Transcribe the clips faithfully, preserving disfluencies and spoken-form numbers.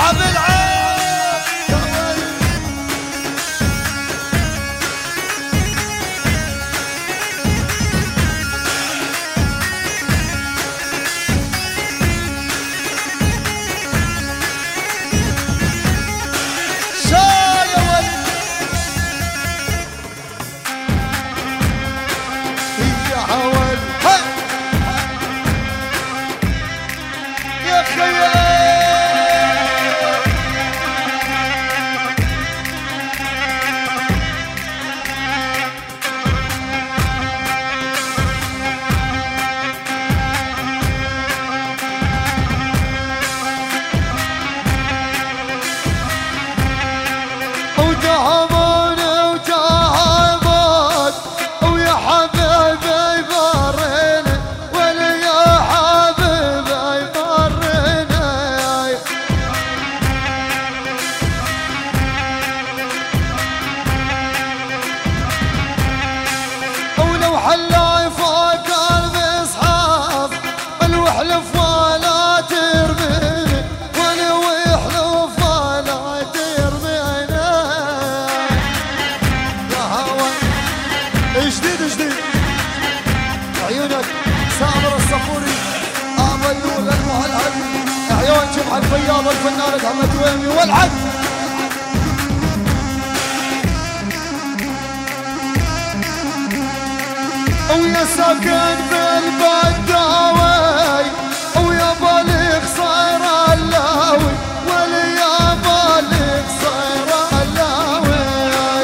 الفياض الفنان محمد ويمي والعد ويا ساكن بالبداوي ويا بالغ صاير اللاوي وليا بالغ صاير اللاوي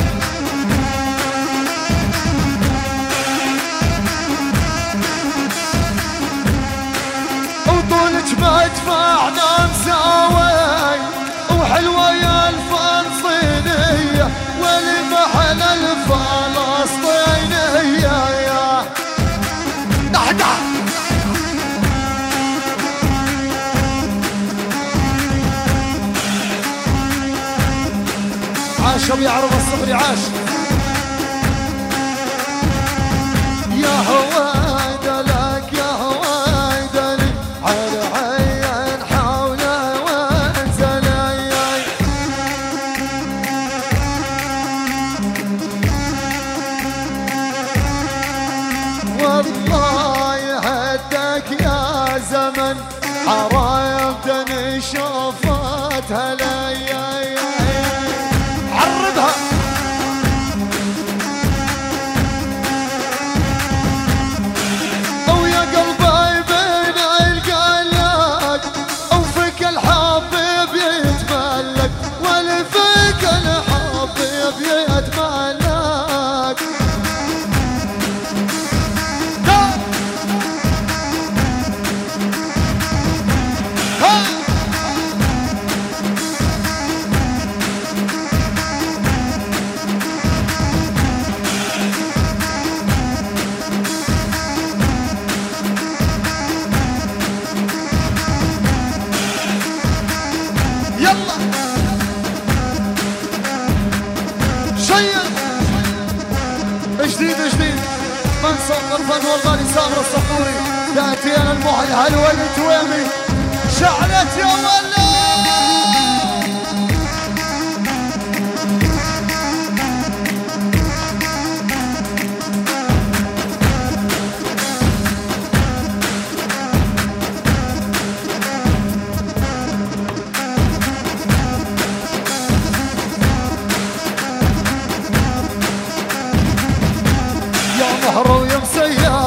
وطولك مدفعنا مساوي وحلوة يا الفلسطينية والمحل الفلسطينية عاش ويعرف الصبر عاش يا هويدلك يا هويدلي على عين حوله وانزلي والله يهدك يا زمن حرايبتني شوفتها لي جديد جديد من صوت الفن والغالي سامر الصفوري تأتينا المحل هلوى التويمي شعلت يا ولا مهر ويا مسيار